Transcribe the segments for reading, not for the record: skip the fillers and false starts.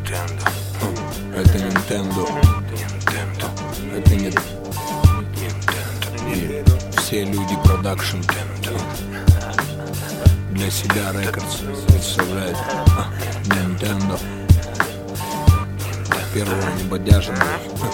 Это Nintendo. Это не... И все люди продакшн для себя рекордс представляет Nintendo. Первого небодяжного.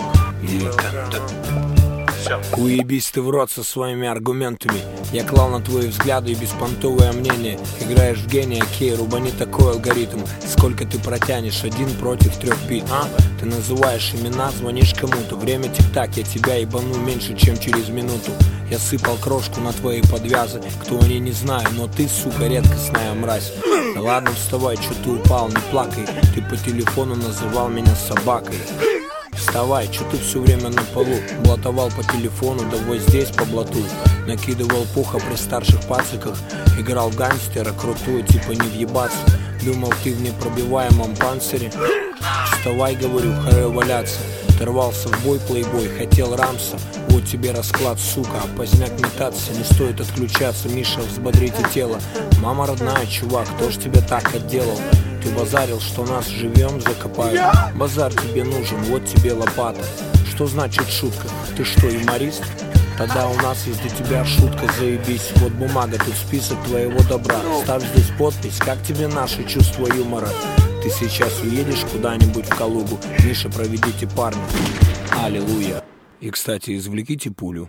Уебись ты в рот со своими аргументами. Я клал на твои взгляды и беспонтовое мнение. Играешь в гения, окей, рубани такой алгоритм. Сколько ты протянешь, 1 против 3 бит, а? Ты называешь имена, звонишь кому-то. Время тик-так, я тебя ебану меньше, чем через минуту. Я сыпал крошку на твои подвязы. Кто они, не знаю, но ты, сука, редкостная мразь. Да ладно, вставай, чё ты упал, не плакай. Ты по телефону называл меня собакой. Вставай, чё ты все время на полу? Блатовал по телефону, давай здесь поблатуй. Накидывал пуха при старших пациках. Играл в гангстера, крутой, типа не въебаться. Думал, ты в непробиваемом панцире. Вставай, говорю, харе валяться. Ты рвался в бой, плейбой, хотел рамса. Вот тебе расклад, сука, а поздняк метаться. Не стоит отключаться, Миша, взбодрите тело. Мама родная, чувак, кто ж тебя так отделал? Ты базарил, что нас живем закопают. Базар тебе нужен, вот тебе лопата. Что значит шутка? Ты что, юморист? Тогда у нас есть для тебя шутка, заебись. Вот бумага, тут список твоего добра. Ставь здесь подпись, как тебе наше чувство юмора? Ты сейчас уедешь куда-нибудь в Калугу. Миша, проведите парня. Аллилуйя. И, кстати, извлеките пулю.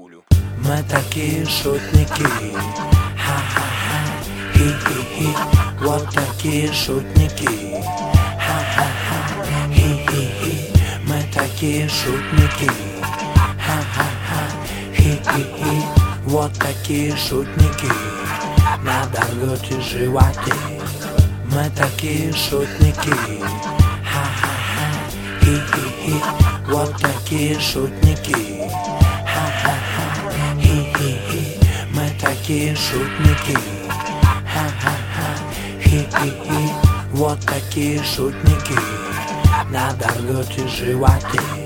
Мы такие шутники. Ха-ха-ха. Хи-хи-хи. Вот такие шутники. Ха-ха-ха. Хи-хи-хи. Мы такие шутники. Ха-ха-ха. Хи-хи-хи. Вот такие шутники. Надорвете животы. Мы такие шутники. Ха-ха-ха. Хи-хи-хи. Вот такие шутники. Ха-ха-ха. Хи-хи-хи. Мы такие шутники. Ха-ха-ха. Хи-хи-хи. Вот такие шутники. Надорвете животы.